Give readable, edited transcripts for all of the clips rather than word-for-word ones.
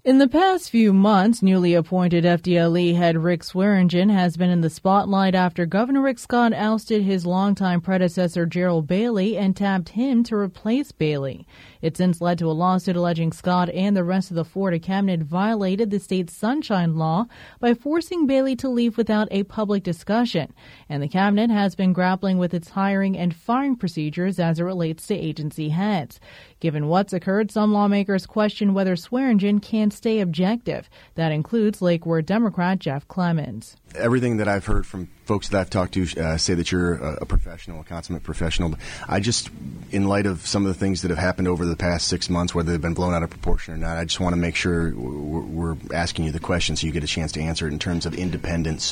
In the past few months, newly appointed FDLE head Rick Swearingen has been in the spotlight after Governor Rick Scott ousted his longtime predecessor Gerald Bailey and tapped him to replace Bailey. It since led to a lawsuit alleging Scott and the rest of the Florida cabinet violated the state's Sunshine Law by forcing Bailey to leave without a public discussion. And the cabinet has been grappling with its hiring and firing procedures as it relates to agency heads. Given what's occurred, some lawmakers question whether Swearingen can stay objective. That includes Lake Worth Democrat Jeff Clemens. Everything that I've heard from folks that I've talked to say that you're a professional, a consummate professional. I just, in light of some of the things that have happened over the past 6 months, whether they've been blown out of proportion or not, I just want to make sure we're asking you the question so you get a chance to answer it in terms of independence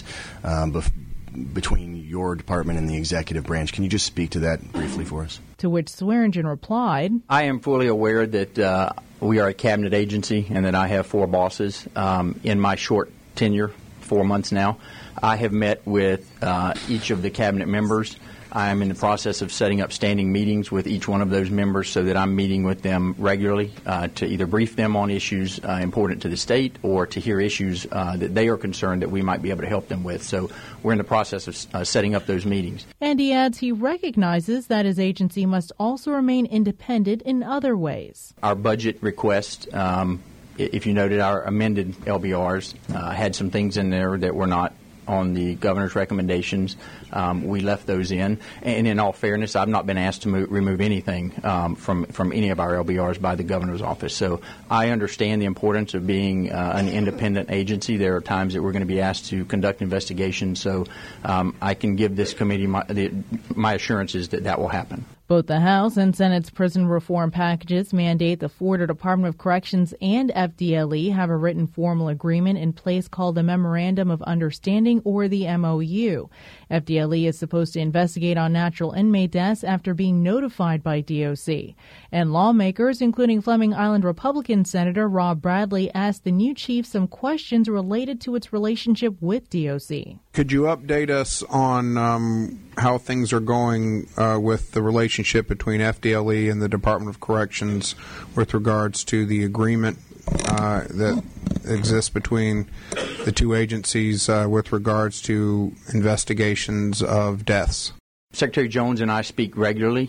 between your department and the executive branch. Can you just speak to that briefly for us? To which Swearingen replied, I am fully aware that we are a cabinet agency and that I have 4 bosses. In my short tenure, 4 months now, I have met with each of the cabinet members. I am in the process of setting up standing meetings with each one of those members so that I'm meeting with them regularly to either brief them on issues important to the state or to hear issues that they are concerned that we might be able to help them with. So we're in the process of setting up those meetings. And he adds he recognizes that his agency must also remain independent in other ways. Our budget request, if you noted, our amended LBRs had some things in there that were not on the governor's recommendations. We left those in. And in all fairness, I've not been asked to remove anything from any of our LBRs by the governor's office. So I understand the importance of being an independent agency. There are times that we're going to be asked to conduct investigations. So I can give this committee my assurances that that will happen. Both the House and Senate's prison reform packages mandate the Florida Department of Corrections and FDLE have a written formal agreement in place called the Memorandum of Understanding, or the MOU. FDLE is supposed to investigate on natural inmate deaths after being notified by DOC. And lawmakers, including Fleming Island Republican Senator Rob Bradley, asked the new chief some questions related to its relationship with DOC. Could you update us on how things are going with the relationship between FDLE and the Department of Corrections with regards to the agreement that exists between the two agencies with regards to investigations of deaths? Secretary Jones and I speak regularly.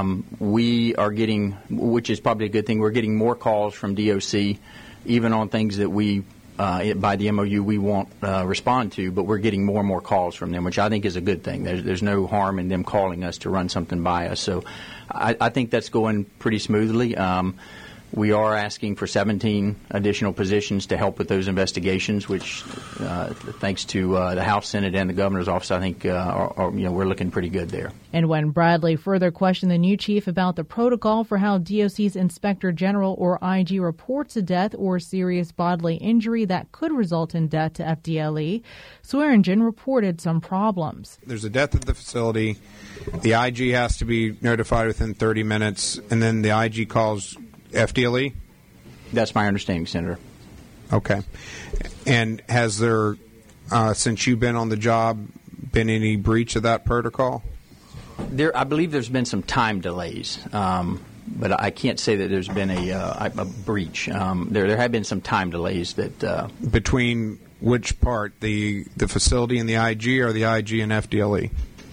We are getting, which is probably a good thing, we're getting more calls from DOC, even on things that we by the MOU we won't respond to, but we're getting more and more calls from them, which I think is a good thing. There's no harm in them calling us to run something by us. So I think that's going pretty smoothly. We are asking for 17 additional positions to help with those investigations, which, thanks to the House, Senate, and the governor's office, I think we're looking pretty good there. And when Bradley further questioned the new chief about the protocol for how DOC's Inspector General, or IG, reports a death or serious bodily injury that could result in death to FDLE, Swearingen reported some problems. There's a death at the facility. The IG has to be notified within 30 minutes, and then the IG calls FDLE? That's my understanding, Senator. Okay. And has there, since you've been on the job, been any breach of that protocol? I believe there's been some time delays, but I can't say that there's been a breach. There have been some time delays that between which part, the facility and the IG, or the IG and FDLE?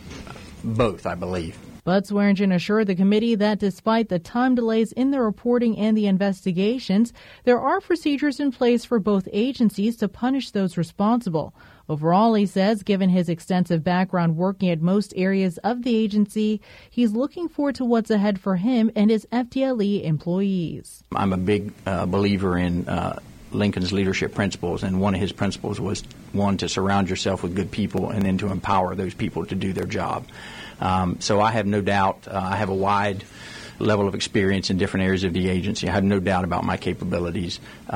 Both, I believe. But Swearingen assured the committee that despite the time delays in the reporting and the investigations, there are procedures in place for both agencies to punish those responsible. Overall, he says, given his extensive background working at most areas of the agency, he's looking forward to what's ahead for him and his FDLE employees. I'm a big believer in Lincoln's leadership principles, and one of his principles was, one, to surround yourself with good people, and then to empower those people to do their job. So I have no doubt, I have a wide level of experience in different areas of the agency. I have no doubt about my capabilities.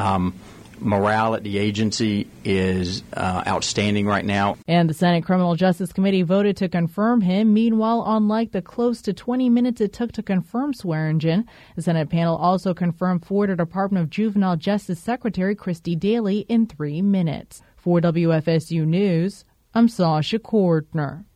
Morale at the agency is outstanding right now. And the Senate Criminal Justice Committee voted to confirm him. Meanwhile, unlike the close to 20 minutes it took to confirm Swearingen, the Senate panel also confirmed Florida Department of Juvenile Justice Secretary Christy Daly in 3 minutes. For WFSU News, I'm Sasha Cordner.